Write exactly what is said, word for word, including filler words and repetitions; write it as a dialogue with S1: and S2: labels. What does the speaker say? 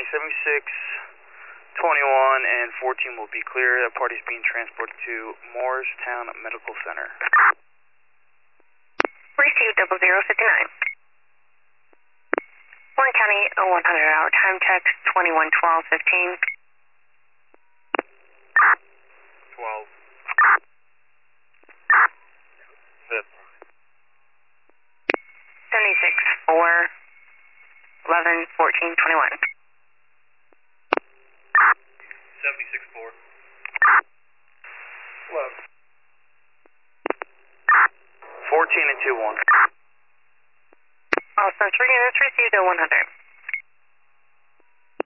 S1: seventy-six, twenty-one, and fourteen will be clear. That party's being transported to Morristown Medical Center.
S2: Receive double zero fifty-nine. Warren County, one hundred hour time check, twenty-one twelve fifteen.
S1: twelve.
S2: seventy-six four, eleven, fourteen, twenty-one.
S1: seventy-six four. eleven. fourteen and two one.
S2: All Central units received at one hundred.